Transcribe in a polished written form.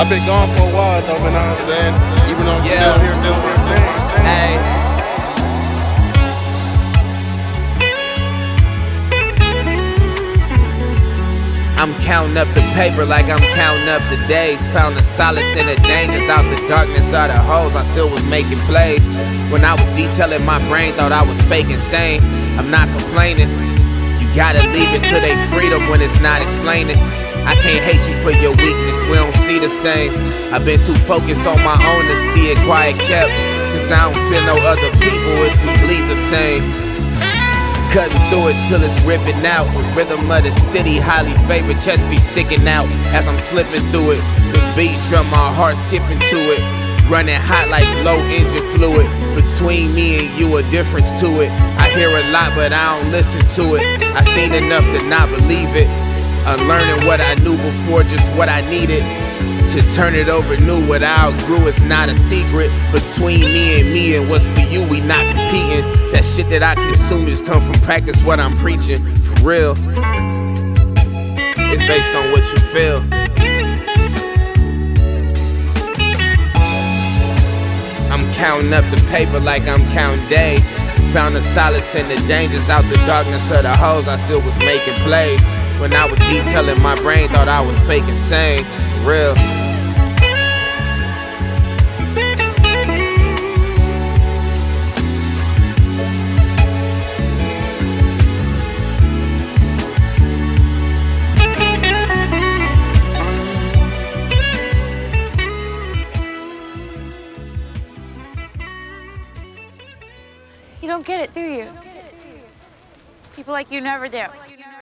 I've been gone for a while though, man. I'm saying, even though I'm still here doing my thing. Hey. I'm counting up the paper like I'm counting up the days. Found the solace in the dangers, out the darkness of the holes. I still was making plays. When I was detailing my brain, thought I was fake insane. I'm not complaining. You gotta leave it to their freedom when it's not explaining. I can't hate you for your weakness, we don't see the same. I've been too focused on my own to see it quiet kept. Cause I don't feel no other people if we bleed the same. Cutting through it till it's ripping out. The rhythm of the city, highly favored, chest be sticking out as I'm slipping through it. The beat drum, my heart skipping to it. Running hot like low engine fluid. Between me and you, a difference to it. I hear a lot, but I don't listen to it. I seen enough to not believe it. Unlearning what I knew before, just what I needed. To turn it over new, what I outgrew is not a secret. Between me and what's for you, we not competing. That shit that I consume just come from practice what I'm preaching. For real, it's based on what you feel. I'm counting up the paper like I'm counting days. Found the solace in the dangers, out the darkness of the holes. I still was making plays. When I was detailing my brain, thought I was fake insane. For real. You don't get it, do you? People like you never do.